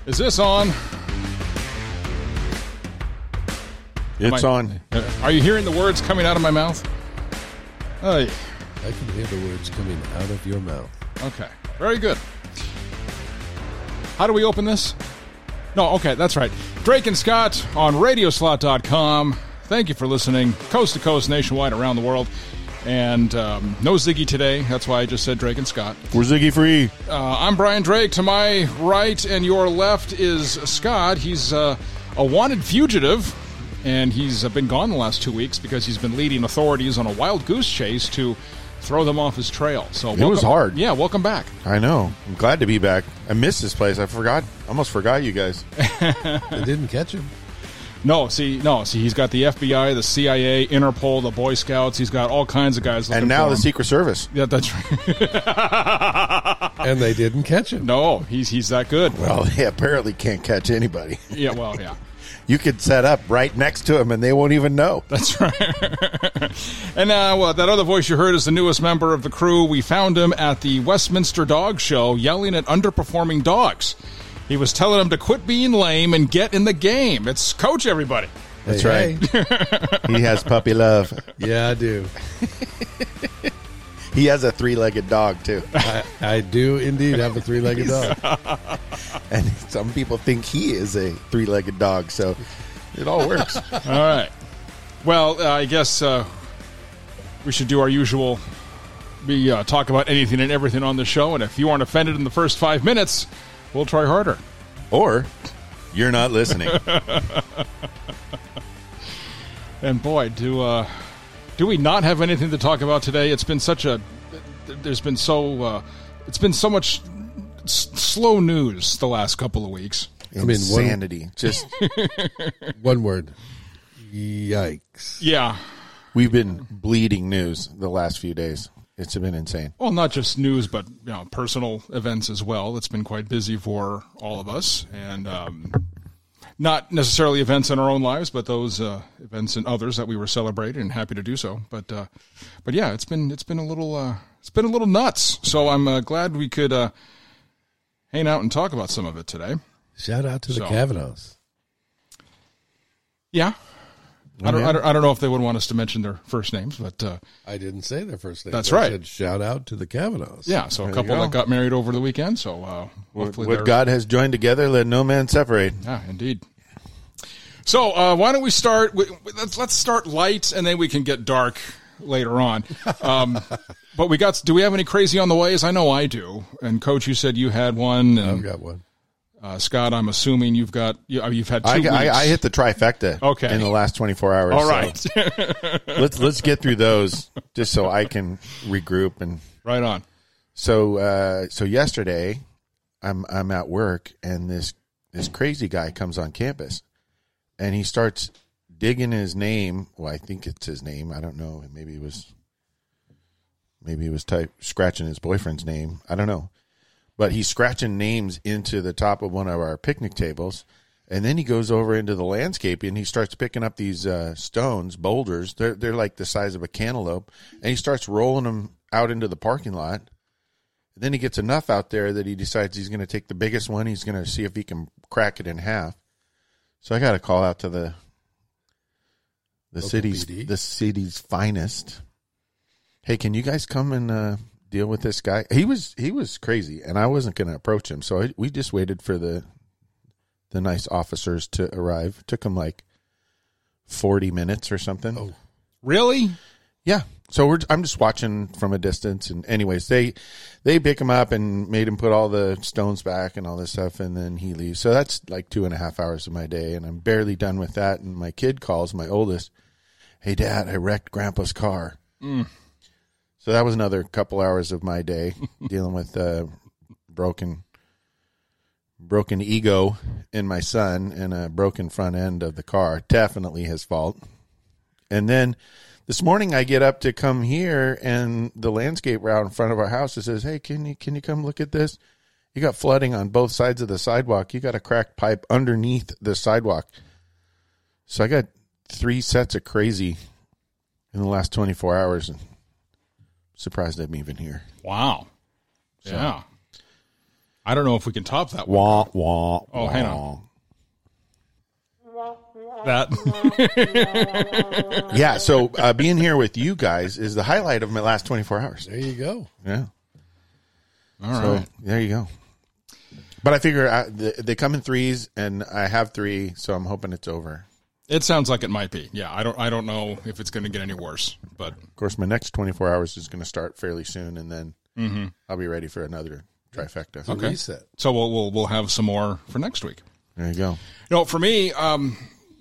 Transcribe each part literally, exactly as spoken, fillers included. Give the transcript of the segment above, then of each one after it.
Is this on? It's I, on. Uh, are you hearing the words coming out of my mouth? Oh, yeah. I can hear the words coming out of your mouth. Okay. Very good. How do we open this? No, okay, that's right. Drake and Scott on radio slot dot com. Thank you for listening. Coast to coast, nationwide, around the world. And um, no Ziggy today. That's why I just said Drake and Scott. We're Ziggy free. Uh, I'm Brian Drake. To my right and your left is Scott. He's uh, a wanted fugitive, and he's uh, been gone the last two weeks because he's been leading authorities on a wild goose chase to throw them off his trail. So it was hard. Yeah, welcome back. I know. I'm glad to be back. I missed this place. I forgot. Almost forgot you guys. They didn't catch him. No, see, no, see, he's got the F B I, the C I A, Interpol, the Boy Scouts. He's got all kinds of guys looking And now for the him. Secret Service. Yeah, that's right. And they didn't catch him. No, he's he's that good. Well, they apparently can't catch anybody. Yeah, well, yeah. You could set up right next to him, and they won't even know. That's right. And uh, well, that other voice you heard is the newest member of the crew. We found him at the Westminster Dog Show yelling at underperforming dogs. He was telling them to quit being lame and get in the game. It's Coach, everybody. That's Hey, right. He has puppy love. Yeah, I do. He has a three-legged dog, too. I, I do indeed have a three-legged dog. And some people think he is a three-legged dog, so it all works. All right. Well, uh, I guess uh, we should do our usual. We uh, talk about anything and everything on the show, and if you aren't offended in the first five minutes, we'll try harder. Or you're not listening. And boy, do uh, do we not have anything to talk about today? It's been such a. There's been so. Uh, it's been so much s- slow news the last couple of weeks. I mean, one- Insanity. Just One word. Yikes. Yeah. we've been bleeding news the last few days. It's been insane. Well, not just news, but you know, personal events as well. It's been quite busy for all of us, and um, not necessarily events in our own lives, but those uh, events in others that we were celebrating, and happy to do so. But, uh, but yeah, it's been it's been a little uh, it's been a little nuts. So I'm uh, glad we could uh, hang out and talk about some of it today. Shout out to the So- Kavanaughs. Yeah, I don't, I don't I don't know if they would want us to mention their first names, but uh, I didn't say their first name. That's I right. said shout out to the Kavanaughs. yeah, so a There you couple go. that got married over the weekend. So uh, hopefully What they're- God has joined together, let no man separate. Yeah, indeed. So uh, why don't we start? With, let's let's start light, and then we can get dark later on. Um, but we got. Do we have any crazy on the ways? I know I do. And Coach, you said you had one. And I've got one. uh, Scott, I'm assuming you've got. You, uh, you've had two I, weeks. I, I hit the trifecta Okay. in the last twenty-four hours. All so right, let's let's get through those just so I can regroup. And right on. so uh, so yesterday, I'm I'm at work, and this this crazy guy comes on campus, and he starts digging his name. Well, I think it's his name. I don't know. Maybe it was maybe he was type scratching his boyfriend's name. I don't know. But he's scratching names into the top of one of our picnic tables. And then he goes over into the landscape and he starts picking up these uh, stones, boulders. They're, they're like the size of a cantaloupe. And he starts rolling them out into the parking lot. And then he gets enough out there that he decides he's going to take the biggest one. He's going to see if he can crack it in half. So I got to call out to the the Local city's P D. the city's finest. Hey, can you guys come and uh, deal with this guy? He was he was crazy, and I wasn't going to approach him, so I, we just waited for the the nice officers to arrive. It took them like forty minutes or something. Oh. Really? Yeah. So we're I'm just watching from a distance, and anyways, they they pick him up and made him put all the stones back and all this stuff, and then he leaves. So that's like two and a half hours of my day, and I'm barely done with that. And my kid calls, my oldest, "Hey, Dad, I wrecked Grandpa's car." Mm. So that was another couple hours of my day dealing with uh, broken, broken ego in my son and a broken front end of the car. Definitely his fault. And then this morning I get up to come here, and the landscape route in front of our house, it says, "Hey, can you can you come look at this? You got flooding on both sides of the sidewalk. You got a cracked pipe underneath the sidewalk." So I got three sets of crazy in the last twenty-four hours, and surprised I'm even here. Wow. Yeah. I don't know if we can top that one. Wah, wah, Oh, wah. hang on. That. Yeah, so uh, being here with you guys is the highlight of my last twenty-four hours. There you go. Yeah. All So right. there you go. But I figure I, they, they come in threes, and I have three, so I'm hoping it's over. It sounds like it might be. Yeah, I don't. I don't know if it's going to get any worse, but Of course, my next twenty-four hours is going to start fairly soon, and then mm-hmm. I'll be ready for another trifecta. Okay. Reset. So we'll we'll we'll have some more for next week. There you go. You know, for me, um,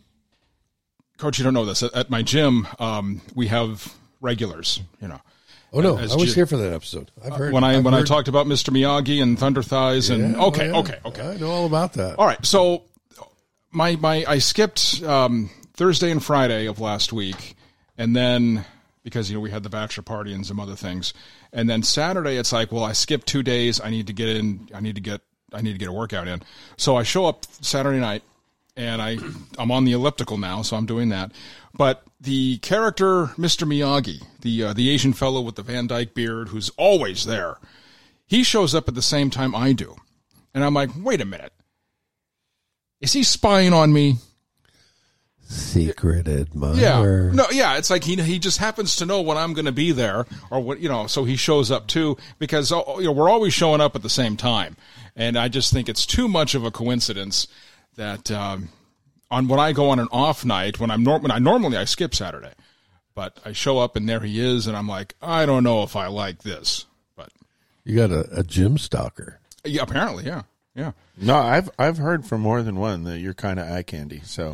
Coach, you don't know this. At, at my gym, um, we have regulars. You know, Oh no, As I was Jim- here for that episode. I've heard when I I've when I heard- talked about Mister Miyagi and Thunder Thighs, and Yeah, okay, oh, yeah. okay, okay. I know all about that. All right, so my my I skipped um, Thursday and Friday of last week, and then because you know we had the bachelor party and some other things, and then Saturday it's like, well, I skipped two days. I need to get in. I need to get. I need to get a workout in. So I show up Saturday night, and I I'm on the elliptical now, so I'm doing that. But the character Mister Miyagi, the uh, the Asian fellow with the Van Dyke beard, who's always there, he shows up at the same time I do, and I'm like, wait a minute. Is he spying on me? Secret admirer. Yeah. No, yeah, it's like he he just happens to know when I'm going to be there or what, you know, so he shows up too because oh, you know, we're always showing up at the same time. And I just think it's too much of a coincidence that um, on when I go on an off night, when I'm nor- when I normally I skip Saturday, but I show up and there he is and I'm like, I don't know if I like this. But You got a, a gym stalker. yeah, apparently, yeah. Yeah. No, I've I've heard from more than one that you're kind of eye candy. So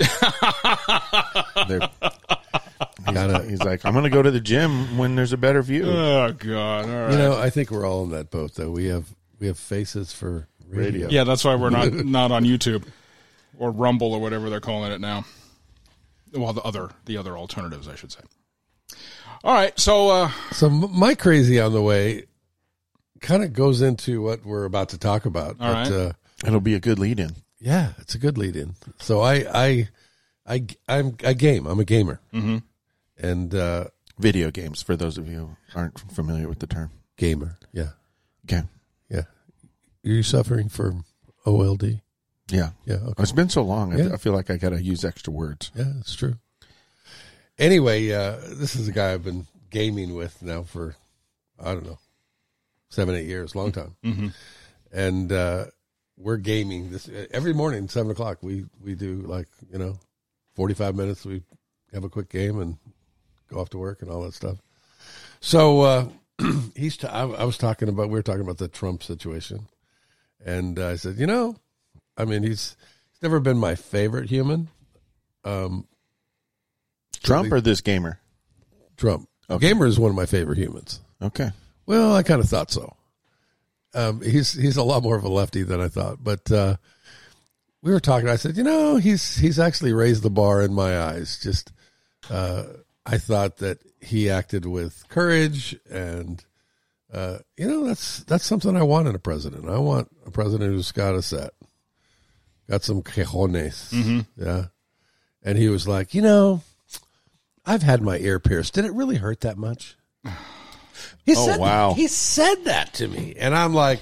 They're- he's, Gotta- he's like, I'm going to go to the gym when there's a better view. Oh god. All right. You know, I think we're all in that boat, though. We have we have faces for radio. Yeah, that's why we're not not on YouTube or Rumble or whatever they're calling it now. Well, the other the other alternatives, I should say. All right, so uh, So m- my crazy on the way kind of goes into what we're about to talk about. All but right. uh, It'll be a good lead in. yeah, it's a good lead in. So I I I I'm I game. I'm a gamer. mm-hmm. And uh, Video games, for those of you who aren't familiar with the term. gamer. Yeah. Okay. Yeah. Are you suffering from O L D? Yeah. Yeah. Okay. It's been so long, I, Yeah. I feel like I got to use extra words. Yeah, it's true. Anyway, uh, this is a guy I've been gaming with now for, I don't know, seven, eight years, long time. Mm-hmm. And uh, we're gaming this every morning, seven o'clock. We, we do like, you know, forty-five minutes. We have a quick game and go off to work and all that stuff. So uh, he's, t- I, I was talking about, we were talking about the Trump situation. And uh, I said, you know, I mean, he's, he's never been my favorite human. Um, Trump or this gamer? Trump. Okay. Gamer is one of my favorite humans. Okay. Well, I kind of thought so. Um, he's he's a lot more of a lefty than I thought. But uh, we were talking. I said, you know, he's he's actually raised the bar in my eyes. Just uh, I thought that he acted with courage, and uh, you know, that's that's something I want in a president. I want a president who's got a set, got some cojones. Mm-hmm. Yeah. And he was like, you know, I've had my ear pierced. Did it really hurt that much? He Oh, said, wow. He said that to me. And I'm like,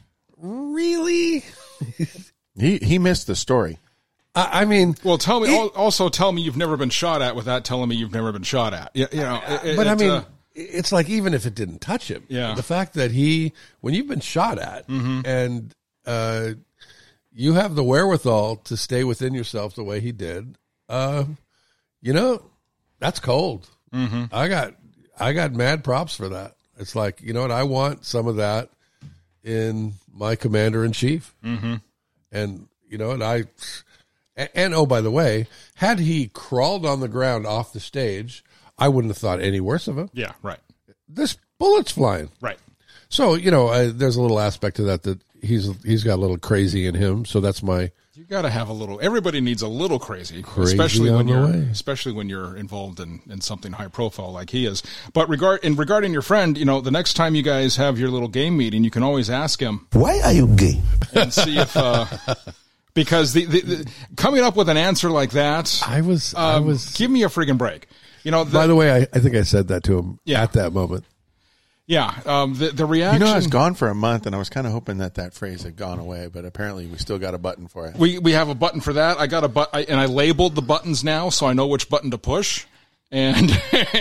really? He he missed the story. I, I mean, Well, tell me. It- al- also, tell me you've never been shot at without telling me you've never been shot at. You, you know, it- but I it, mean, uh, it's like even if it didn't touch him, Yeah. the fact that he, when you've been shot at Mm-hmm. and uh, you have the wherewithal to stay within yourself the way he did, uh, you know, that's cold. mm-hmm. I got I got mad props for that. It's like, you know what, I want some of that in my commander in chief. Mm-hmm. And you know, and I and, and oh, by the way, had he crawled on the ground off the stage, I wouldn't have thought any worse of him. Yeah, right, This bullet's flying. right. So, you know, uh, there's a little aspect to that that he's he's got a little crazy in him. So that's my You got to have a little. Everybody needs a little crazy, Crazy especially on when the you're, way. especially when you're involved in, in something high profile like he is. But regard in regarding your friend, you know, the next time you guys have your little game meeting, you can always ask him Why are you gay? and see if uh, because the, the, the coming up with an answer like that, I was I um, was give me a friggin' break. You know, the, by the way, I, I think I said that to him Yeah. at that moment. Yeah, um, the the reaction. You know, I was gone for a month, and I was kind of hoping that that phrase had gone away, but apparently we still got a button for it. We we have a button for that. I got a but, I, and I labeled the buttons now, so I know which button to push. And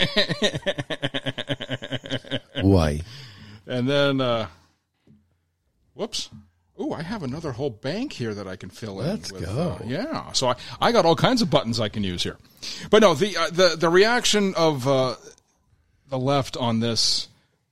Why? And then, uh, whoops. Ooh, I have another whole bank here that I can fill in. Let's with, go. Uh, yeah, so I, I got all kinds of buttons I can use here. But no, the uh, the the reaction of uh, the left on this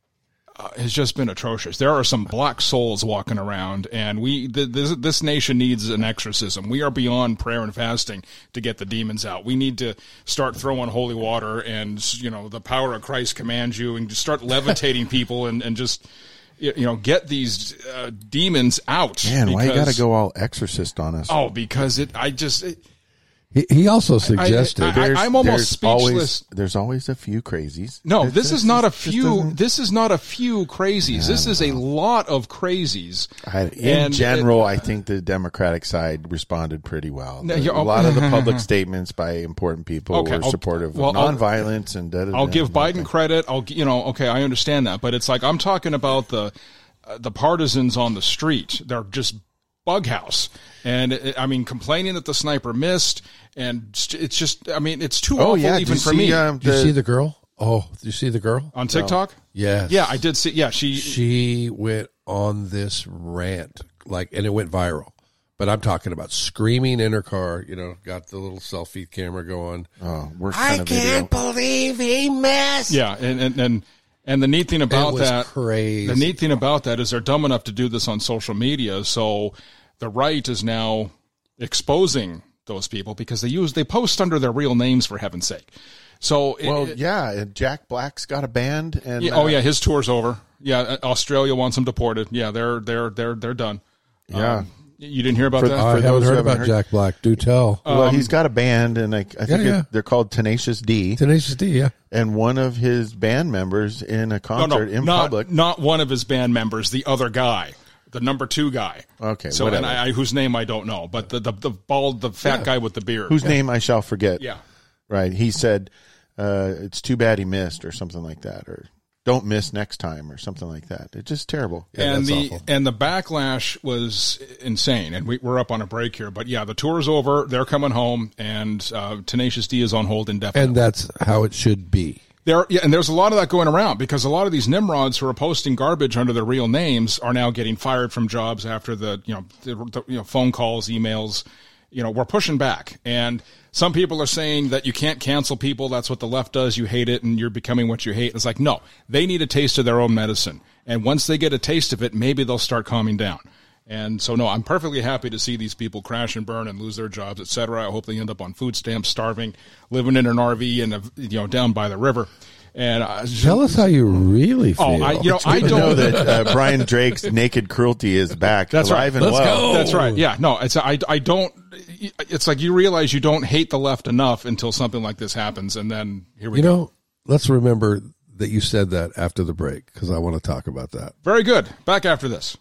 uh, has just been atrocious. There are some black souls walking around, and we th- this this nation needs an exorcism. We are beyond prayer and fasting to get the demons out. We need to start throwing holy water, and you know the power of Christ commands you, and just start levitating people, and and just. You know, get these uh, demons out. Man, because, why you got to go all exorcist on us? Oh, because it. I just. It, He, he also suggested. I- I- I'm almost there's speechless. Always, there's always a few crazies. no, It this just- is not a just few. doesn't- This is not a few crazies. This is a lot of crazies. I, in And general, it- I think the Democratic side responded pretty well. No, a you're- lot of the public statements by important people Okay, were I'll- supportive well, of I'll- nonviolence and da, da, I'll da, give and Biden everything. credit. I'll, you know, okay, I understand that, but it's like I'm talking about the uh, the partisans on the street. They're just bughouse, and it, I mean, complaining that the sniper missed, and it's just, I mean, it's too Oh awful yeah, even did for you see, me Um, Did you the- see the girl? Oh, did you see the girl? on TikTok. Yes. Yeah, I did see. Yeah, she. She went on this rant, like, and it went viral. But I'm talking about screaming in her car. You know, got the little selfie camera going. oh, worst kind of video. believe he missed. Yeah, and and and, and the neat thing about It was that, crazy. the neat thing about that is they're dumb enough to do this on social media. So the right is now exposing those people because they use they post under their real names, for heaven's sake. So it- Well, it- yeah, and Jack Black's got a band, and yeah, uh, oh yeah, his tour's over. Yeah, uh, Australia wants him deported. Yeah, they're they're they're they're done. yeah. Um, you didn't hear about For- that? I for haven't those who heard haven't about heard- Jack Black. Do tell. well, he's got a band, and I, I think Yeah, yeah. It, they're called Tenacious D. Tenacious D, yeah. And one of his band members in a no, concert no, in not public. not one of his band members. The other guy. The number two guy. Okay, So, and whatever. I, I, whose name I don't know, but the the, the bald, the fat guy with the beard. Whose name I shall forget. Yeah. Right. He said, uh, it's too bad he missed, or something like that, or don't miss next time, or something like that. It's just terrible. Yeah, and that's the awful. and the backlash was insane. And we, we're up on a break here, but yeah, the tour's over. They're coming home, and uh, Tenacious D is on hold indefinitely. And that's how it should be. There, yeah, and there's a lot of that going around because a lot of these nimrods who are posting garbage under their real names are now getting fired from jobs after the you know the, the, you know phone calls, emails. You know, we're pushing back, and some people are saying that you can't cancel people. That's what the left does. You hate it, and you're becoming what you hate. It's like, no, they need a taste of their own medicine, and once they get a taste of it, maybe they'll start calming down. And so, no, I'm perfectly happy to see these people crash and burn and lose their jobs, et cetera. I hope they end up on food stamps, starving, living in an R V, and you know, down by the river. And uh, Tell us how you really feel. oh, I, you know, I Good to know don't. that uh, Brian Drake's Naked Cruelty is back, That's right. alive and Let's well. go. That's right. Yeah. No, it's I. I don't. It's like you realize you don't hate the left enough until something like this happens, and then here we You go. know, let's remember that you said that after the break because I want to talk about that. Very good. Back after this.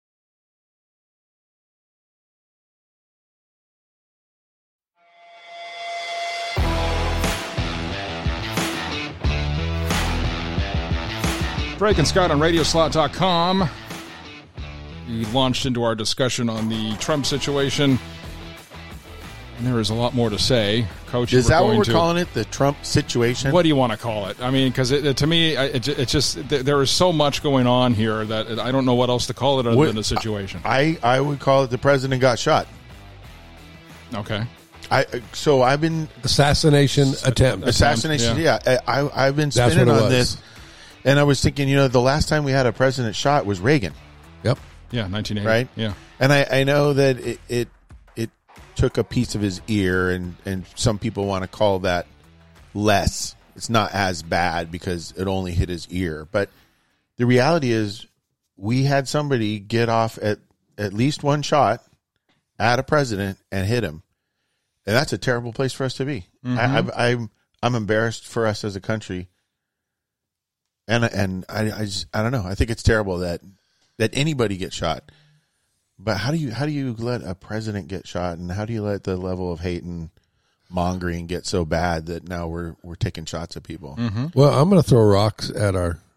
Drake and Scott on radio slot dot com. We launched into our discussion on the Trump situation. And there is a lot more to say. Coach, Is we're that what going we're to, calling it? The Trump situation? What do you want to call it? I mean, because it, it, to me, I- it, it just th- there is so much going on here that it, I don't know what else to call it other What- than a situation. I, I would call it the president got shot. Okay. I So I've been Assassination attempt. assassination. yeah. Yeah, I, I, I've been That's spinning what it on was. this, and I was thinking, you know, the last time we had a president shot was Reagan, Yep. Yeah, nineteen eighty. right? Yeah. And I, I know that it, it it took a piece of his ear, and and some people want to call that less. It's not as bad because it only hit his ear, but the reality is we had somebody get off at at least one shot at a president and hit him. And that's a terrible place for us to be. Mm-hmm. I, I, I'm I'm embarrassed for us as a country, and and I I, just, I don't know. I think it's terrible that that anybody gets shot. But how do you how do you let a president get shot, and how do you let the level of hate and mongering get so bad that now we're we're taking shots at people? Mm-hmm. Well, I'm going to throw rocks at our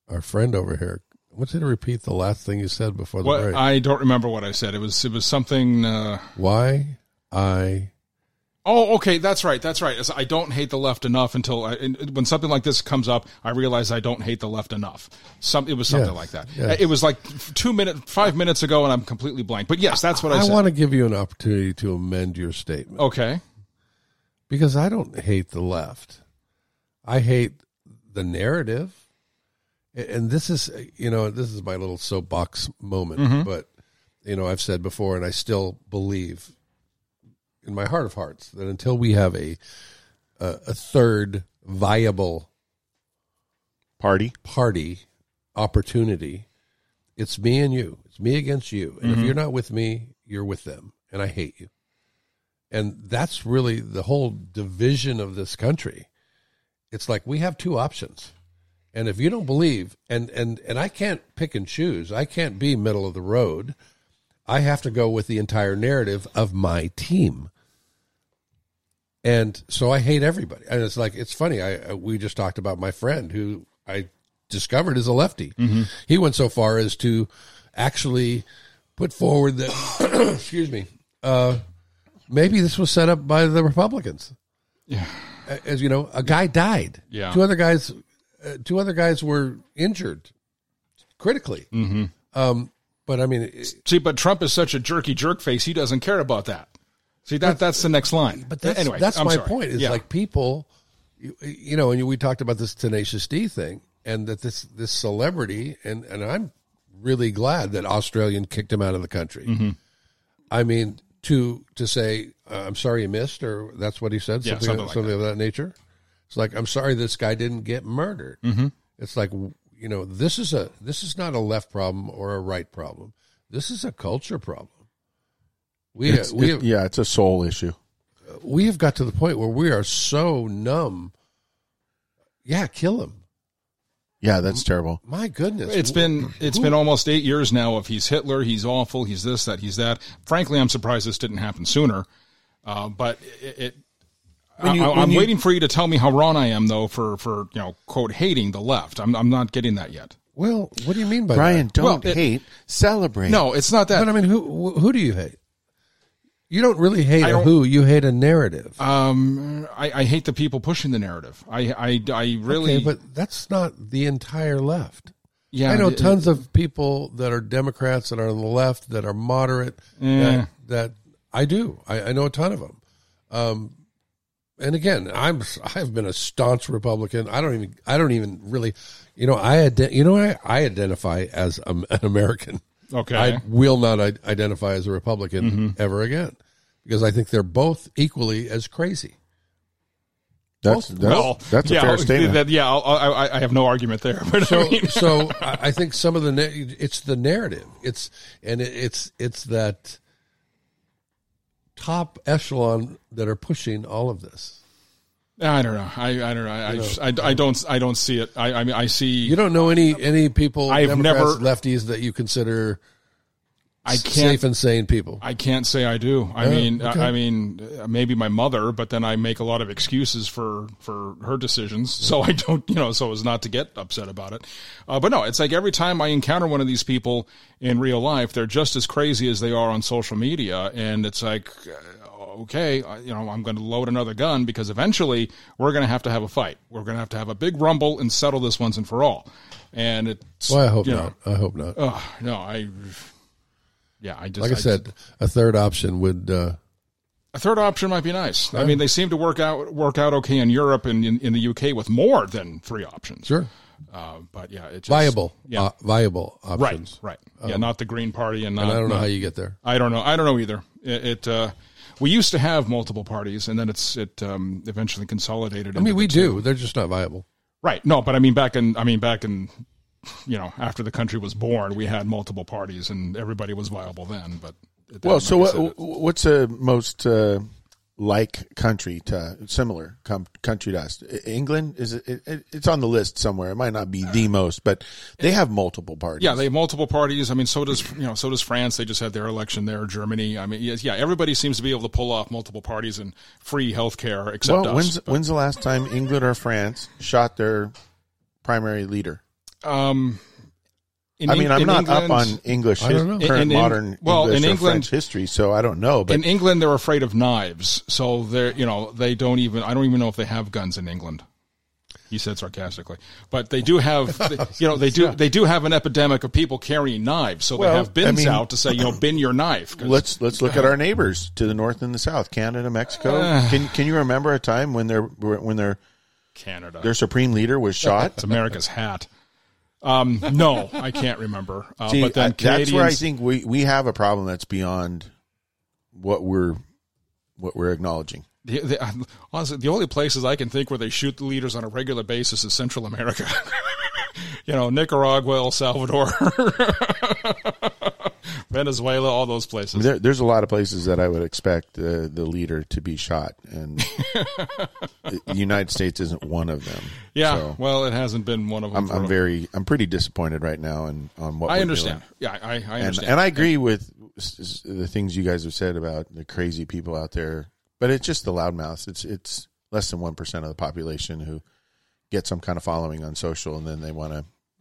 our friend over here. I want you to repeat the last thing you said before the What, break. I don't remember what I said. It was it was something. Uh, Why I oh, okay, that's right. That's right. It's, I don't hate the left enough until I, when something like this comes up, I realize I don't hate the left enough. Some it was something Yes, like that. yes. It was like two minutes, five minutes ago, and I'm completely blank. But yes, that's what I, I said. want to give you an opportunity to amend your statement. Okay. Because I don't hate the left. I hate the narrative. And this is, you know, this is my little soapbox moment. Mm-hmm. But, you know, I've said before, and I still believe in my heart of hearts that until we have a a, a third viable Party. party opportunity, it's me and you. It's me against you. And Mm-hmm. if you're not with me, you're with them. And I hate you. And that's really the whole division of this country. It's like we have two options. And if you don't believe, and, and, and I can't pick and choose, I can't be middle of the road. I have to go with the entire narrative of my team. And so I hate everybody. And it's like, it's funny. I, we just talked about my friend who I discovered is a lefty. Mm-hmm. He went so far as to actually put forward that, excuse me, uh, maybe this was set up by the Republicans. Yeah. As you know, a guy died. Yeah. Two other guys, uh, two other guys were injured critically. Mm-hmm. Um, but I mean, it, See, but Trump is such a jerky jerk face. He doesn't care about that. See, that that's the next line. but that's, anyway, that's I'm my sorry. point. Is Yeah. like people, you, you know, and we talked about this Tenacious D thing, and that this this celebrity, and and I'm really glad that Australian kicked him out of the country. Mm-hmm. I mean, to to say uh, I'm sorry you missed, or that's what he said, Yeah, something something like something of that nature. It's like, I'm sorry this guy didn't get murdered. Mm-hmm. It's like, you know, this is a this is not a left problem or a right problem. This is a culture problem. We It's- we it- have, yeah, it's a soul issue. we have got to the point where we are so numb. Yeah, kill him. Yeah, that's terrible. My goodness, It's been it's been almost eight years now of he's Hitler, he's awful, he's this, that, he's that. Frankly, I'm surprised this didn't happen sooner. Uh, but it, it When you- I, when I'm you- waiting for you to tell me how wrong I am, though, for, for you know, quote, hating the left. I'm I'm not getting that yet. Well, what do you mean by Brian, that? don't Well, it- hate, celebrate. No, it's not that. But I mean, who who do you hate? You don't really hate I a don't- who. You hate a narrative. Um, I, I hate the people pushing the narrative. I I, I really. Okay, but that's not the entire left. yeah, I know it- tons of people that are Democrats that are on the left that are moderate. Yeah. That, that I do. I, I know a ton of them. Um, and again, I'm I've been a staunch Republican. I don't even I don't even really, you know, I ident- you know I, I identify as a, an American. Okay. I will not I- identify as a Republican Mm-hmm. ever again because I think they're both equally as crazy. That's that's, well, that's a yeah, fair statement. That, yeah, I'll, I I have no argument there. But So, I mean, so I I think some of the na- it's the narrative. It's and it, it's it's that top echelon that are pushing all of this. I don't know. I, I don't know. I, I, just, I, I don't I don't see it. I I mean I see. You don't know any any people, I've Democrats, never- lefties that you consider I s- can't. safe and sane people. I can't say I do. I Yeah, mean, okay. I, I mean, uh, maybe my mother, but then I make a lot of excuses for for her decisions, so I don't, you know, so as not to get upset about it. Uh, but no, it's like every time I encounter one of these people in real life, they're just as crazy as they are on social media, and it's like, uh, okay, uh, you know, I'm going to load another gun because eventually we're going to have to have a fight. We're going to have to have a big rumble and settle this once and for all. And it's Well, I hope you not. know, I hope not. uh, no, I. Yeah, I just like I, just- said, a third option would. Uh, A third option might be nice. I mean, they seem to work out work out okay in Europe and in, in the U K with more than three options. sure, Uh, but yeah, it's viable, Yeah, uh, viable right, options. right. Yeah, not the Green Party and not. And I don't know not- how you get there. I don't know. I don't know either. It. it uh, we used to have multiple parties, and then it's it um, eventually consolidated. I mean, into we the two. do. They're just not viable. Right. No, but I mean, back in I mean, back in you know, after the country was born, we had multiple parties, and everybody was viable then. But it- Well, like so I what, said, it- what's the most uh, like country to similar com- country to us? England is it, it? It's on the list somewhere. It might not be the most, but they have multiple parties. Yeah, they have multiple parties. I mean, so does you know, so does France. They just had their election there. Germany. I mean, yes, yeah, everybody seems to be able to pull off multiple parties and free health care, except Well, us. when's But, when's the last time England or France shot their primary leader? Um, in I mean, Eng- I'm in not England, up on English, I don't know. his, current In- in- modern well, English in or England- French history, so I don't know. But In England, they're afraid of knives, so they're you know they don't even. I don't even know if they have guns in England. He said sarcastically, but they do have. You know, they do. They do have an epidemic of people carrying knives, so Well, they have bins I mean- out to say, you know, bin your knife. 'cause- let's let's look at our neighbors to the north and the south, Canada, Mexico. Uh. can can you remember a time when their when their Canada. their supreme leader was shot? It's America's hat. Um, no, I can't remember. Uh, See, but then I- that's where I Canadians- think we, we have a problem that's beyond what we're what we're acknowledging. The, the, honestly, the only places I can think where they shoot the leaders on a regular basis is Central America. You know, Nicaragua, El Salvador, Venezuela, all those places. There, there's a lot of places that I would expect uh, the leader to be shot, and the United States isn't one of them. Yeah, So well, it hasn't been one of them. I'm, for I'm a- very, I'm pretty disappointed right now in on what I we're understand. doing. Yeah, I, I And, understand. and I agree with s- s- the things you guys have said about the crazy people out there, but it's just the loudmouths. It's it's less than one percent of the population who get some kind of following on social, and then they want to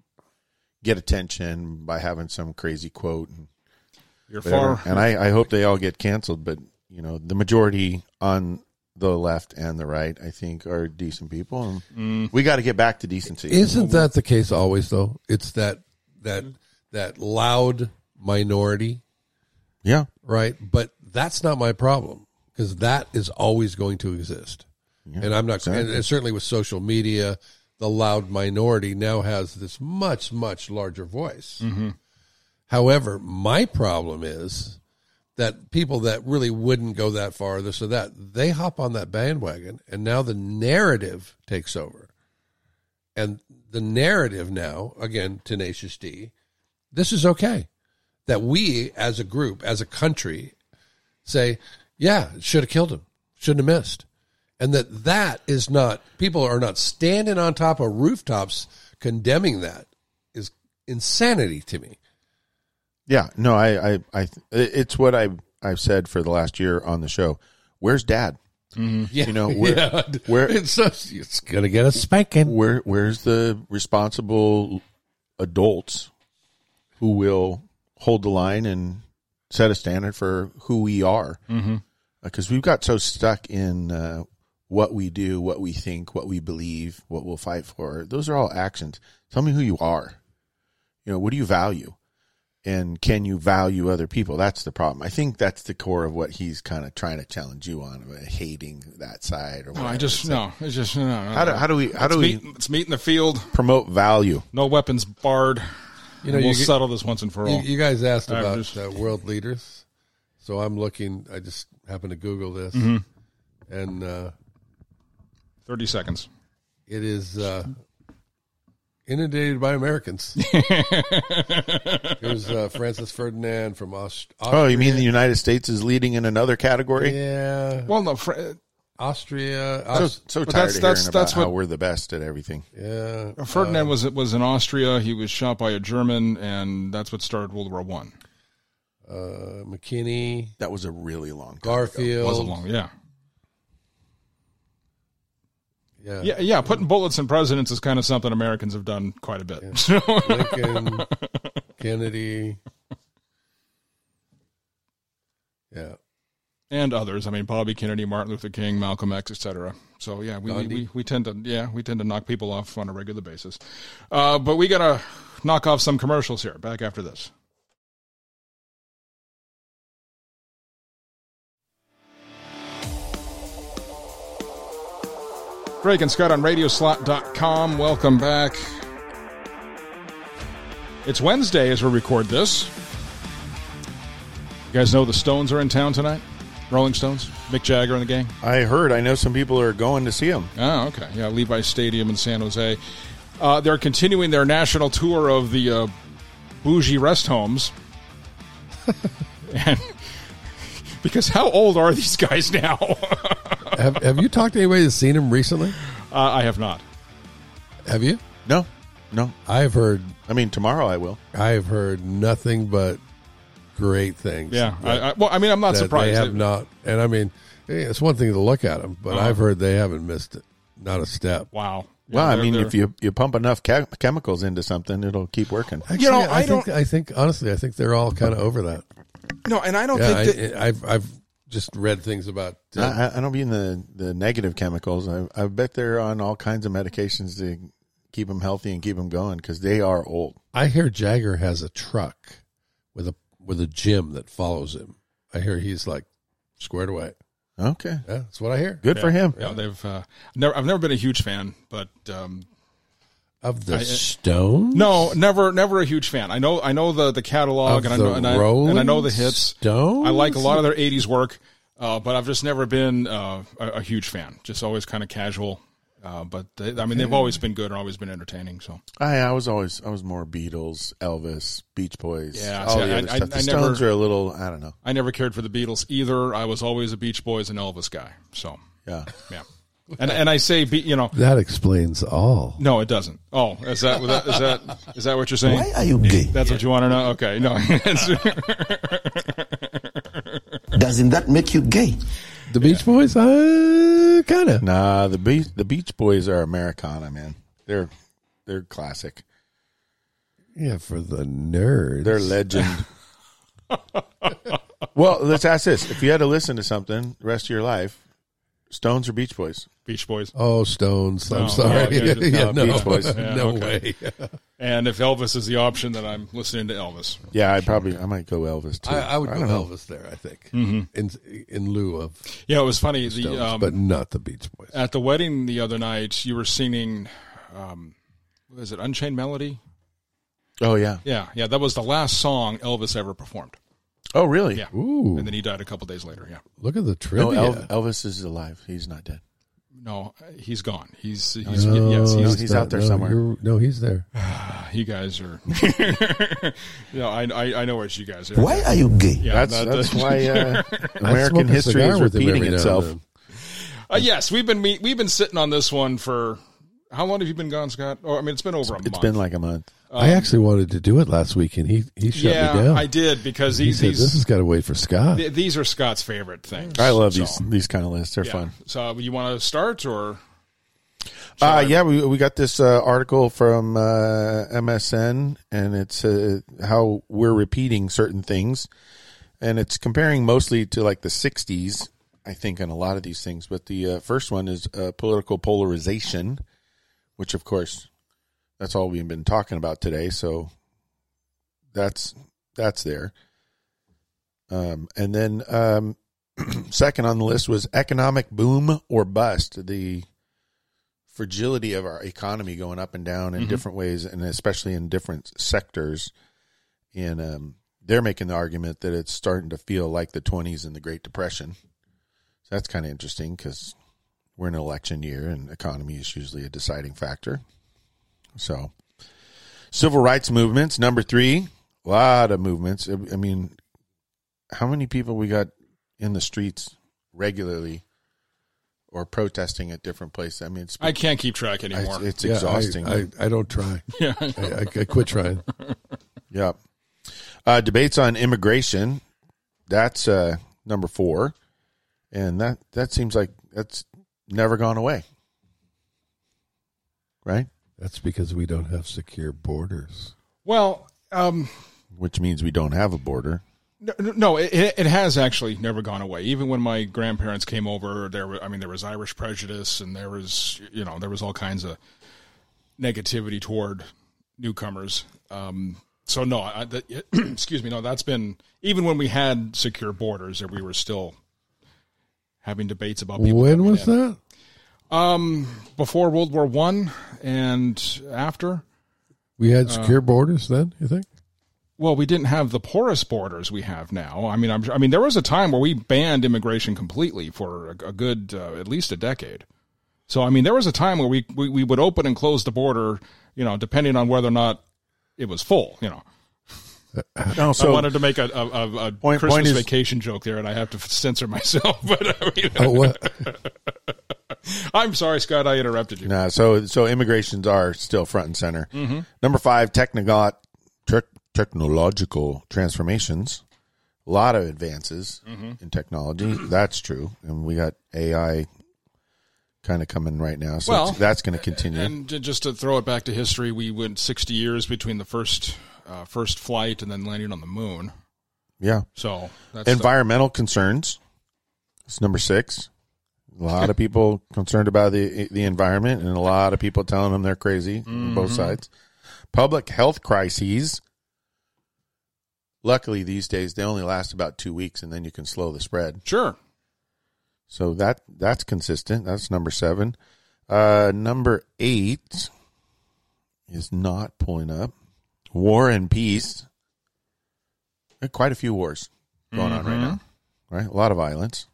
get attention by having some crazy quote and You're whatever. far. And I, I hope they all get canceled, but you know, the majority on the left and the right, I think, are decent people, and Mm. we got to get back to decency. Isn't that the case always, though? It's that that that loud minority, Yeah, right? But that's not my problem, because that is always going to exist. Yeah, and I'm not, exactly. and, and certainly with social media, the loud minority now has this much, much larger voice. Mm-hmm. However, my problem is that people that really wouldn't go that far, this or that, they hop on that bandwagon, and now the narrative takes over. And the narrative now, again, Tenacious D, this is okay. That we, as a group, as a country, say, yeah, should have killed him, shouldn't have missed. And that that is not, people are not standing on top of rooftops condemning that is insanity to me. Yeah, no, I, I, I, it's what I, I've said for the last year on the show. Where's Dad? Yeah, You know, where, yeah. where, It's, so, it's going to get a spanking. where, where's the responsible adults who will hold the line and set a standard for who we are? Mm-hmm. Because we've got so stuck in uh, what we do, what we think, what we believe, what we'll fight for. Those are all actions. Tell me who you are. You know, what do you value? And can you value other people? That's the problem. I think that's the core of what he's kind of trying to challenge you on, about hating that side or No, whatever. I just It's no. It's just no. no, How do, no. how do we how Let's do we meet, let's meet in the field. promote value? No weapons barred. You know, we'll you, settle this once and for you, all. you guys asked I'm about just- uh, world leaders. So I'm looking, I just happened to Google this. Mm-hmm. And uh, Thirty seconds. it is uh, inundated by Americans. Here's uh, Francis Ferdinand from Aust- Austria. Oh, you mean the United States is leading in another category? Yeah. Well, no. Fr- Austria. So, Aust- so But tired that's- of that's- hearing about that's how what- we're the best at everything. yeah. Ferdinand uh, was was in Austria. He was shot by a German, and that's what started World War One. Uh, McKinney. That was a really long time ago. Garfield. Wasn't long. Yeah. Yeah. Yeah, yeah. Putting bullets in presidents is kind of something Americans have done quite a bit. Lincoln. Kennedy. Yeah. And others. I mean, Bobby Kennedy, Martin Luther King, Malcolm X, et cetera. So yeah, we, we, Gandhi. we we tend to yeah we tend to knock people off on a regular basis. Uh, but we gotta knock off some commercials here. Back after this. Drake and Scott on radio slot dot com. Welcome back. It's Wednesday as we record this. You guys know the Stones are in town tonight? Rolling Stones? Mick Jagger and the gang? I heard. I know some people are going to see him. Oh, okay. Yeah, Levi Stadium in San Jose. Uh, they're continuing their national tour of the uh, bougie rest homes. and because how old are these guys now? have Have you talked to anybody that's seen him recently? uh, I have not. Have you? No, no. I've heard. I mean, tomorrow I will. I've heard nothing but great things. Yeah. that- I, I, well, I mean, I'm not that surprised. They have not, and I mean, hey, it's one thing to look at them, but Uh-huh. I've heard they haven't missed it, not a step. Wow. Well, I they're- mean, they're- if you you pump enough che- chemicals into something, it'll keep working. Actually, You know, I, I think don't- I think honestly, I think they're all kind of over that. no, and I don't Yeah, think that. I, I've I've just read things about. Uh, I, I don't mean the, the negative chemicals. I, I bet they're on all kinds of medications to keep them healthy and keep them going because they are old. I hear Jagger has a truck with a with a gym that follows him. I hear he's like squared away. Okay, Yeah, that's what I hear. good for him. Yeah, they've. Uh, never, I've never been a huge fan, but um, Of the I- Stones? no, never, never a huge fan. I know, I know the the catalog, Of and I the know, and I, Rolling and I know the hits. Stones? I like a lot of their eighties work, uh, but I've just never been uh, a, a huge fan. Just always kind of casual. Uh, but they, I mean, they've always been good and always been entertaining. So I, I was always I was more Beatles, Elvis, Beach Boys. Yeah, all see, the I- other I- stuff. The I Stones never- are a little. I don't know. I never cared for the Beatles either. I was always a Beach Boys and Elvis guy. So Yeah, yeah, and and I say, Be- you know, That explains all. no, it doesn't. Oh, is that is that is that, is that what you're saying? Why are you gay? That's what you want to know? Okay, no. Doesn't that make you gay? The Beach Boys? Uh, kind of. nah. The Beach the Beach Boys are Americana, man. They're they're classic. Yeah, for the nerds. They're legend. Well, let's ask this: if you had to listen to something the rest of your life, Stones or Beach Boys? Beach Boys. Oh, Stones. I'm No, sorry. oh, okay, just- yeah, no, no, Beach Boys. Yeah, no okay. way. And if Elvis is the option, then I'm listening to Elvis. Yeah, I probably I might go Elvis too. I, I would go don't know. Elvis there, I think, in in lieu of Yeah, it was funny. The Stones, um, but not the Beach Boys. at the wedding the other night, you were singing. Um, what is it Unchained Melody? Oh yeah. Yeah, yeah. That was the last song Elvis ever performed. Oh really? Yeah, Ooh, and then he died a couple days later. Yeah. look at the No, trivia. El- Elvis is alive. He's not dead. No, he's gone. He's he's No, yes. No, He's, he's out there no, somewhere. you're- No, he's there. you guys are. you know, I, I I know what you guys are. Why are you gay? Yeah, That's that- that's why uh, I American smoke a history cigar is with him repeating every now and itself. then. Uh, yes, we've been we, we've been sitting on this one for how long have you been gone, Scott? Oh, I mean, it's been over a month. It's been like a month. I actually wanted to do it last week, and he, he shut yeah, me down. I did because he these said, "This these, has got to wait for Scott." th- these are Scott's favorite things. I love So, these these kind of lists. They're yeah. fun. So you want to start or? Uh, yeah, we we got this uh, article from uh, M S N, and it's uh, how we're repeating certain things, and it's comparing mostly to like the sixties, I think, on a lot of these things. But the uh, first one is uh, political polarization, which, of course, that's all we've been talking about today. So that's that's there. Um, and then um, second on the list was economic boom or bust. The fragility of our economy going up and down in Mm-hmm. different ways, and especially in different sectors. And um, they're making the argument that it's starting to feel like the twenties and the Great Depression. So that's kind of interesting because we're in an election year, and economy is usually a deciding factor. So, civil rights movements, number three, a lot of movements. I mean, how many people we got in the streets regularly or protesting at different places? I mean, it's I can't keep track anymore. it's, it's Yeah, I- exhausting. I, I don't try. yeah. I, I, I quit trying. Yeah. Uh, debates on immigration. That's uh, number four. And that, that seems like that's never gone away. Right? That's because we don't have secure borders. Well, um, Which means we don't have a border. no, no it, it has actually never gone away. Even when my grandparents came over, there were, I mean, there was Irish prejudice, and there was, you know, there was all kinds of negativity toward newcomers. Um, so no, I, that, excuse me, no, that's been, even when we had secure borders, that we were still having debates about people. When coming was in. that? Um, before World War One and after. We Uh, had secure borders then, you think? Well, we didn't have the porous borders we have now. I mean, I'm, I mean, there was a time where we banned immigration completely for a, a good, uh, at least a decade. So, I mean, there was a time where we, we, we would open and close the border, you know, depending on whether or not it was full, you know. No, I so wanted to make a, a, a, a Point- Christmas point is- vacation joke there, and I have to censor myself. But I mean, Oh, what? I'm sorry, Scott, I interrupted you. nah, so so immigrations are still front and center. Mm-hmm. Number five, technigot, tech, technological transformations. A lot of advances Mm-hmm. in technology. That's true. And we got A I kind of coming right now. So Well, it's- that's going to continue. And j- just to throw it back to history, we went sixty years between the first uh, first flight and then landing on the moon. yeah. So that's Environmental concerns. It's number six. A lot of people concerned about the the environment, and a lot of people telling them they're crazy on both sides. Public health crises. Luckily, these days they only last about two weeks, and then you can slow the spread. sure. So that that's consistent. That's number seven. Uh, number eight is not pulling up. War and peace. There are quite a few wars going on right now. Right, a lot of violence.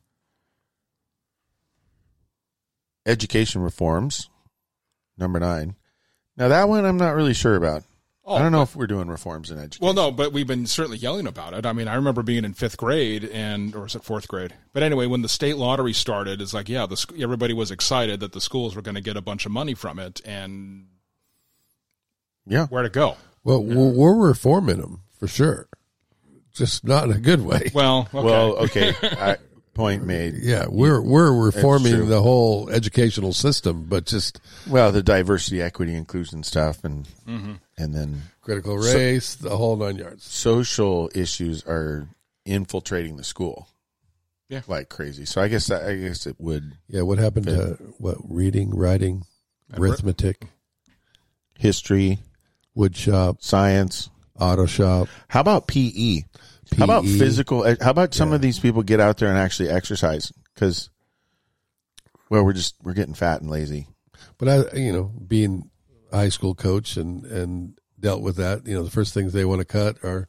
Education reforms. Number nine. Now that one I'm not really sure about. Oh, I don't know if we're doing reforms in education. Well, no, but we've been certainly yelling about it. I mean, I remember being in fifth grade, and or was it fourth grade? But anyway, when the state lottery started, it's like, yeah, the, sc- everybody was excited that the schools were going to get a bunch of money from it, and yeah. where to go? Well, we're, we're reforming them for sure, just not in a good way. Well, okay. Well, okay. I, point made. Yeah, we're we're true. reforming the whole educational system, but just Well, the diversity, equity, inclusion stuff, and Mm-hmm. and then critical race, the whole nine yards. social issues are infiltrating the school. Yeah. Like crazy. So I guess that, I guess it would Yeah, what happened to what reading, writing, And ri- arithmetic, history, wood shop, science. auto shop? How about P E? How about P E? physical? How about some of these people get out there and actually exercise? Because, well, we're just we're getting fat and lazy. But I, you know, being a high school coach and and dealt with that, you know, the first things they want to cut are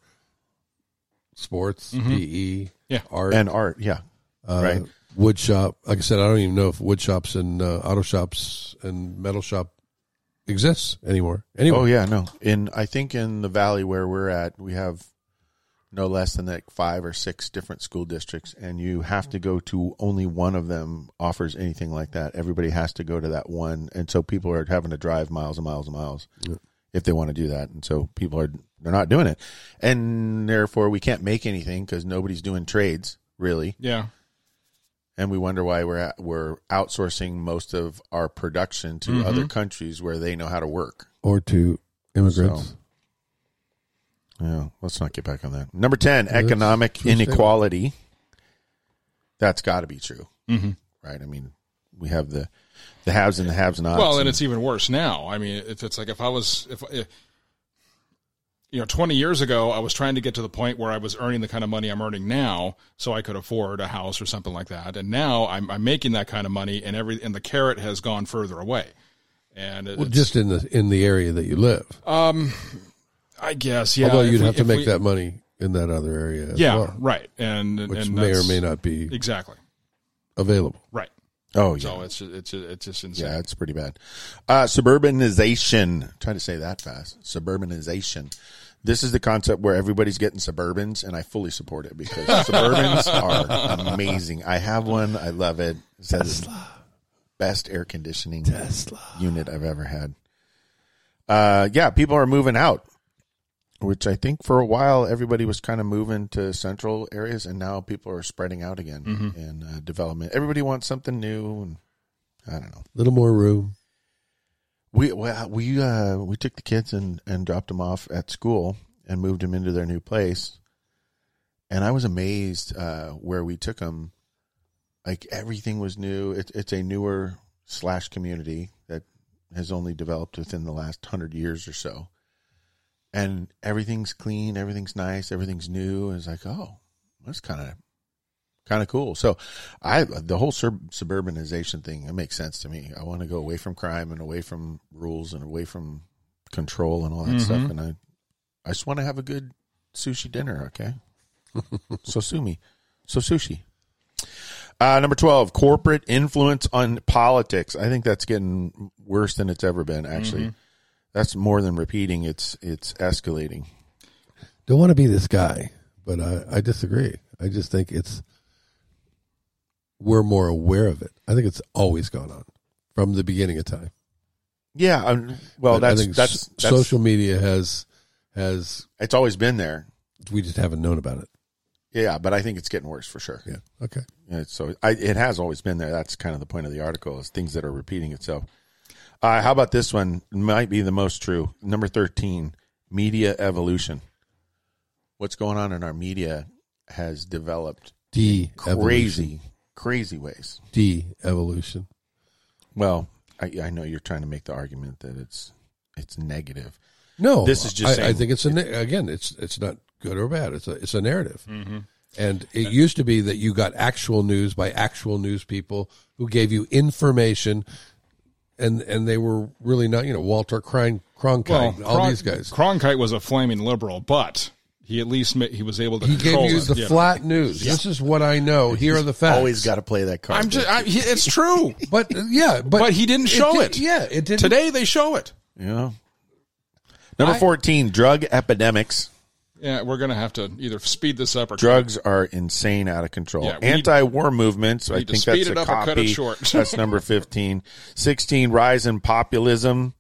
sports, P E, Yeah. art, And art, yeah, uh, right. wood shop. Like I said, I don't even know if wood shops and uh, auto shops and metal shop exists anymore. Anyway, Oh yeah, no. In I think in the valley where we're at, we have no less than like five or six different school districts, and you have to go to only one of them offers anything like that. Everybody has to go to that one, and so people are having to drive miles and miles and miles Yeah. if they want to do that. And so people are they're not doing it, and therefore we can't make anything because nobody's doing trades really, Yeah. and we wonder why we're at, we're outsourcing most of our production to Mhm. other countries where they know how to work. or to immigrants. So- Yeah, let's not get back on that. Number ten, Yeah, that's economic true statement. inequality. That's got to be true, Mm-hmm. right? I mean, we have the the haves and the have-nots. Well, and it's even worse now. I mean, it's, it's like if I was, if, if you know, twenty years ago, I was trying to get to the point where I was earning the kind of money I'm earning now, so I could afford a house or something like that. And now I'm, I'm making that kind of money, and every and the carrot has gone further away. And it, Well, it's, just in the in the area that you live. um, I guess, yeah. Although if you'd we- have to if make we- that money in that other area as Yeah, well, right. And which and may or that's- may not be exactly available. right. oh yeah, So it's just, it's just, it's just insane. yeah, it's pretty bad. Uh, suburbanization. Try to say that fast. Suburbanization. This is the concept where everybody's getting Suburbans, and I fully support it because Suburbans are amazing. I have one. I love it. It says best air conditioning Tesla. unit I've ever had. Uh, yeah, people are moving out, which I think for a while everybody was kind of moving to central areas, and now people are spreading out again Mhm. in uh, development. Everybody wants something new, and I don't know. Little more room. We well, we uh, we took the kids and, and dropped them off at school and moved them into their new place, and I was amazed uh, where we took them. Like everything was new. It, it's a newer slash community that has only developed within the last hundred years or so, and everything's clean, everything's nice, everything's new. It's like, oh, that's kind of kind of cool. So, I the whole sub- suburbanization thing, it makes sense to me. I want to go away from crime and away from rules and away from control and all that Mhm. stuff. And I, I just want to have a good sushi dinner. Okay, so sue me, so sushi. Uh, number twelve, corporate influence on politics. I think that's getting worse than it's ever been. Actually, Mhm. that's more than repeating. It's it's escalating. Don't want to be this guy, but I, I disagree. I just think it's we're more aware of it. I think it's always gone on from the beginning of time. Yeah. Um, well, But I that's, think that's s- that's social media has has It's always been there. we just haven't known about it. Yeah, but I think it's getting worse for sure. Yeah. Okay. Yeah, so I, it has always been there. That's kind of the point of the article, is things that are repeating itself. Uh, how about this one? Might be the most true. Number thirteen, media evolution. What's going on in our media has developed crazy, crazy ways. De-evolution. Well, I, I know you're trying to make the argument that it's it's negative. No, this is just. I, saying, I think it's a again. It's it's not good or bad. It's a it's a narrative. Mm-hmm. And it used to be that you got actual news by actual news people who gave you information, and and they were really not, you know, Walter Cronkite, Cronkite Well, all Cron- these guys. Cronkite was a flaming liberal, but he at least ma- he was able to He gave control you it, the know. flat news. Yeah. This is what I know. Here are the facts. always got to play that card. I'm just, I, he- it's true, But uh, yeah, but, but he didn't show did- it. Yeah, it didn't. Today they show it. Yeah. Number I- fourteen, drug epidemics. Yeah, we're gonna have to either speed this up or Drugs are insane, out of control. Yeah, we need- Anti-war movements. I need to think speed that's it a up or cut it copy. short. That's number fifteen. sixteen, rise in populism,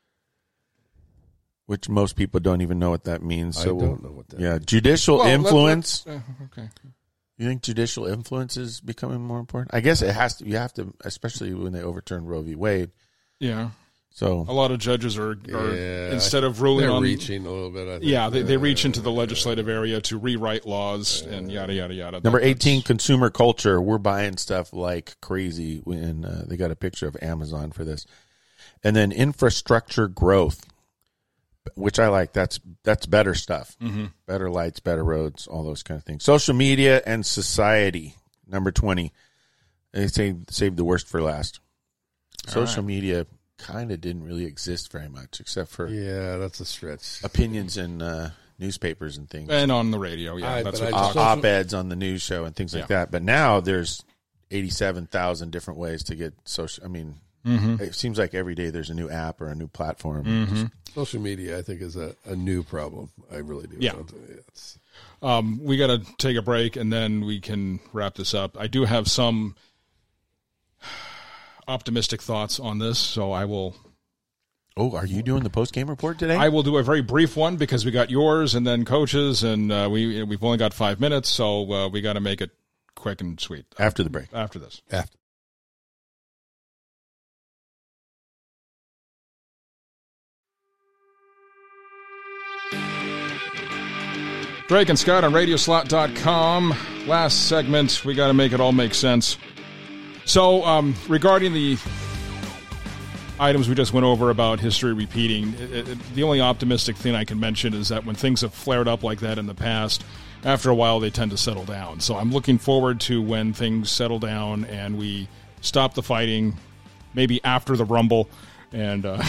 which most people don't even know what that means. I So we'll- don't know what that Yeah, judicial Well, let- influence. let- uh, okay. You think judicial influence is becoming more important? I guess it has to. You have to, especially when they overturn Roe v. Wade. Yeah, So a lot of judges are, are Yeah, instead of ruling They're on reaching a little bit. I think. yeah, they, they reach into the legislative area to rewrite laws and yada yada yada. number That- eighteen, that's- consumer culture. We're buying stuff like crazy. When uh, they got a picture of Amazon for this, and then infrastructure growth, which I like. That's that's better stuff. Mm-hmm. Better lights, better roads, all those kind of things. Social media and society. Number twenty. They say save the worst for last. Social right. media kind of didn't really exist very much, except for Yeah, that's a stretch. opinions in uh, newspapers and things, and on the radio. Yeah, I- that's but what I uh, just- op-eds on the news show and things like Yeah. that. But now there's eighty-seven thousand different ways to get social. I mean, Mm-hmm. it seems like every day there's a new app or a new platform. Social media, I think, is a, a new problem. I really do. Yeah. It's, Um, we got to take a break and then we can wrap this up. I do have some optimistic thoughts on this, so I will. Oh, are you doing the post-game report today? I will do a very brief one because we got yours and then coaches, and uh, we we've only got five minutes, so uh, we got to make it quick and sweet After the break. after this. after. Drake and Scott on radio slot dot com. Last segment, we got to make it all make sense. So, um, regarding the items we just went over about history repeating, it, it, the only optimistic thing I can mention is that when things have flared up like that in the past, after a while they tend to settle down. So I'm looking forward to when things settle down and we stop the fighting, maybe after the Rumble, and uh,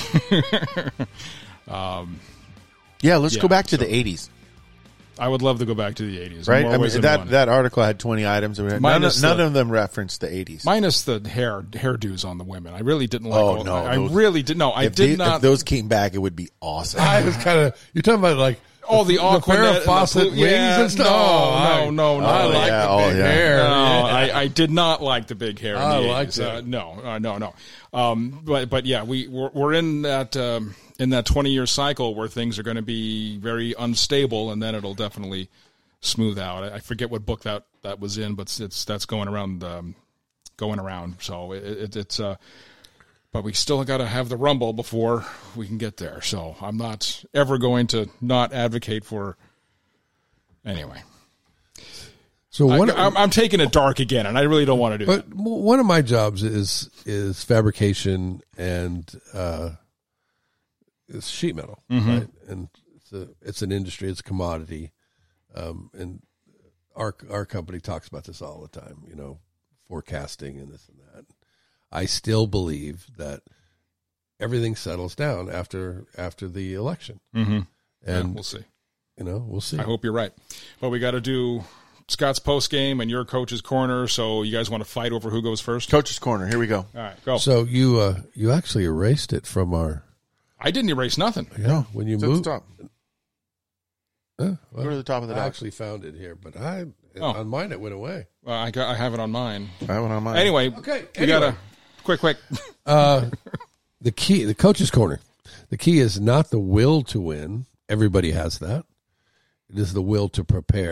Yeah, let's Yeah, go back to so- the eighties, I would love to go back to the eighties. right? More I mean, ways than that one. that article had twenty items. None, Minus none the- of them referenced the eighties. Minus the hair hairdos on the women. I really didn't like Oh, all no, I those- really did no, I if, did they- not if those came back, it would be awesome. I was kind of. You're talking about like all the Farrah Aquanet and the Fawcett blue- wings yeah, and stuff. No, Oh, no, I- no, no. I Oh, like yeah, the oh, big yeah. hair. No, Yeah. I, I did not like the big hair. In I the liked eighties. it. Uh, no, uh, no, no. Um, but but yeah, we we're, we're in that um, in that twenty year cycle where things are going to be very unstable, and then it'll definitely smooth out. I, I forget what book that, that was in, but it's that's going around um, going around. So it, it, it's uh, but we still got to have the Rumble before we can get there. So I'm not ever going to not advocate for. Anyway, So one, I, I'm, I'm taking it dark again, and I really don't want to do but that. one of my jobs is is fabrication and uh, it's sheet metal, right? And it's a it's an industry, it's a commodity, um, and our our company talks about this all the time. You know, forecasting and this and that. I still believe that everything settles down after after the election, Mm-hmm. and Yeah, we'll see. you know we'll see. I hope you're right. But we got to do Scott's post game and your coach's corner. So you guys want to fight over who goes first? Coach's Corner. Here we go. All right, go. So you uh, you actually erased it from our I didn't erase nothing. yeah when you It's at the moved. top. Huh? Well, Go to the top of the I dock. actually found it here, but I Oh. on mine it went away. Well, I got, I have it on mine. I went on mine. Anyway, Okay, we got to quick, quick. Uh, the key, the coach's corner. The key is not the will to win. Everybody has that. It is the will to prepare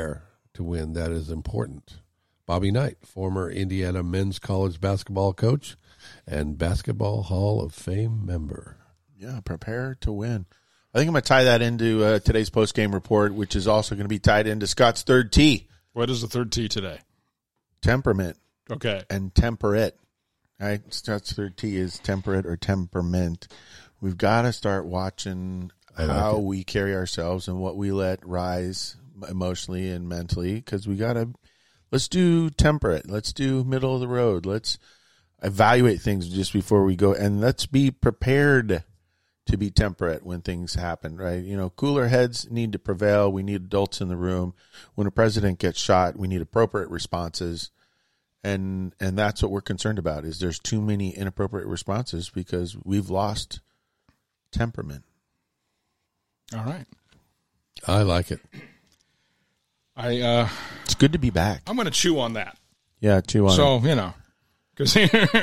to win. That is important. Bobby Knight, former Indiana men's college basketball coach and Basketball Hall of Fame member. Yeah, prepare to win. I think I'm going to tie that into uh, today's post-game report, which is also going to be tied into Scott's third T. What is the third T today? Temperament. Okay. And temperate. Right? Scott's third T is temperate or temperament. We've got to start watching like how it. we carry ourselves and what we let rise emotionally and mentally, because we got to, let's do temperate. Let's do middle of the road. Let's evaluate things just before we go, and let's be prepared to be temperate when things happen, right? You know, cooler heads need to prevail. We need adults in the room. When a president gets shot, we need appropriate responses. And and that's what we're concerned about, is there's too many inappropriate responses because we've lost temperament. All right. I like it. I uh, It's good to be back. I'm going to chew on that. Yeah, chew on So it. you know, because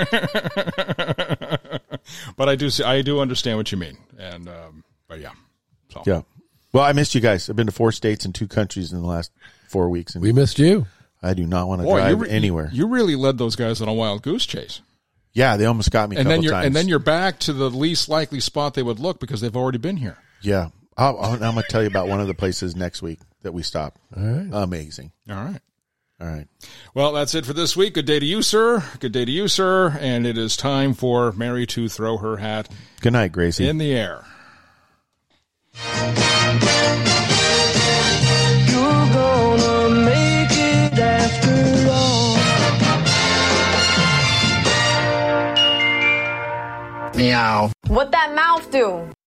but I do see, I do understand what you mean, and um, but yeah, so Yeah. Well, I missed you guys. I've been to four states and two countries in the last four weeks, and We missed you. I do not want to Boy, drive you re- anywhere. You really led those guys on a wild goose chase, Yeah, they almost got me a and couple then you're times. and then you're back to the least likely spot they would look because they've already been here. Yeah. I'll, I'll, I'm going to tell you about one of the places next week that we stopped. All right. Amazing. All right. All right. Well, that's it for this week. Good day to you, sir. Good day to you, sir. And it is time for Mary to throw her hat Good night, Gracie. in the air. You're gonna make it after all. Meow. What that mouth do?